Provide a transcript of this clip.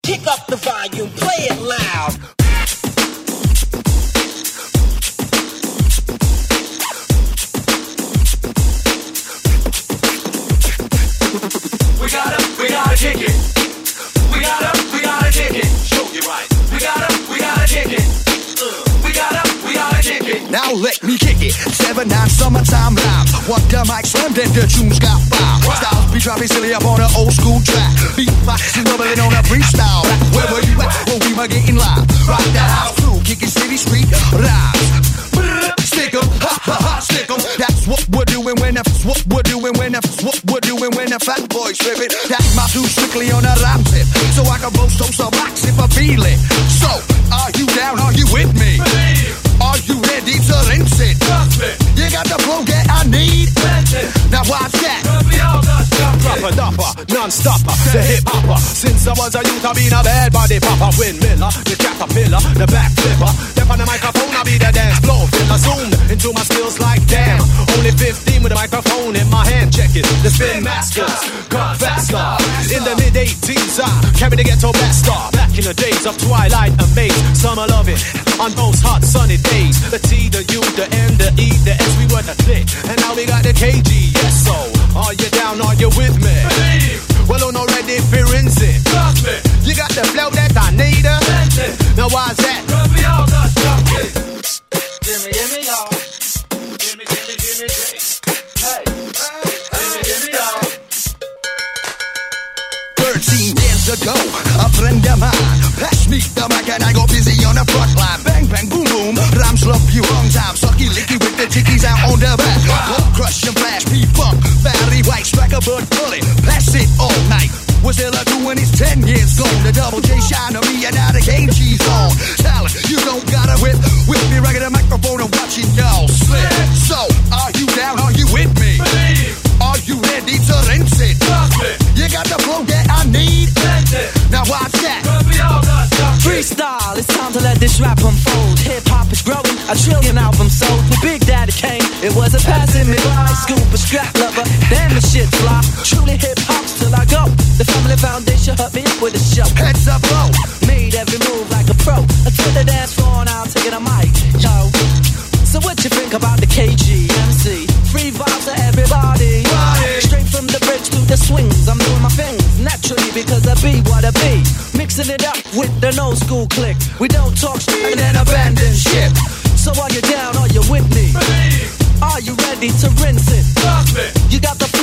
Kick up the volume, play it loud. We gotta kick it. We gotta kick it. Show you right. We gotta kick it. We gotta kick it. Now let me kick it. 7-9 summertime live. What the mic slam, then the tunes got foul. Wow. Styles be dropping silly up on an old school track. Beatbox is bubbling on a freestyle. Where were you at when we were getting live? Rock that house through, kicking city street rhymes. Stick 'em, ha ha ha, stick 'em. That's what we're doing when the fat boys tripping. That's my too strictly on a rhyme tip, so I can boast toast a box if I feel it. So, are you down? Are you with me? Are you ready to rinse it? You got the flow that I need. Now watch that. Proper dapper, non-stopper, the hip-hopper. Since I was a youth, I been a bad body popper. Windmiller, the caterpillar, the back flipper. Step on the microphone, I be the dance floor filler. Zoomed into my skills like damn. Only 15 with a microphone in my hand. Check it, the Spin Masters got faster. In the mid-80s, I carried the ghetto blaster. Back in the days of Twilight and Maze, summer loving on those hot sunny days. The T, the U, the N, the E, the S, we were the click. And now we got the KG, yes so. Are you down, are you with me? Well, I'm not ready for rinsing. You got the flow that I need. Now why's that? Gimme, y'all. Gimme, hey. Gimme, y'all. 13 years ago, a friend of mine passed me the mic and I got busy on the front line. Bang, bang, boom, boom, rhymes love you long time. Sucky, licky with the chickies out on the back. Blood crush and flash, P-Funk, Barry White, strike a bird bullet, pass it all night. We're still doing it's 10 years gone. The double J shine on me and now the KG's on. Talent, you don't gotta whip me right at the microphone and watching y'all slip. So, are you down, are you with me? Are you ready to rinse it? You got the flow that I need. Now watch that. Freestyle, it's time to let this rap unfold. Hip-hop is growing, 1 trillion albums sold. When Big Daddy came, it wasn't passing me by. Scoop a scrap lover, damn the shit fly. Truly hip-hop's till I go. The family foundation hurt me up with a show. Heads up low, made every move like a pro. Until the dance floor and I'll take it a mic, yo. So what you think about the KG MC? Free vibes to everybody. Straight from the bridge to the swings, I'm doing my things naturally because I be what I be. Mixing it up with the no school click. We don't talk shit and then abandon shit. So are you down? Are you with me? Are you ready to rinse it? You got the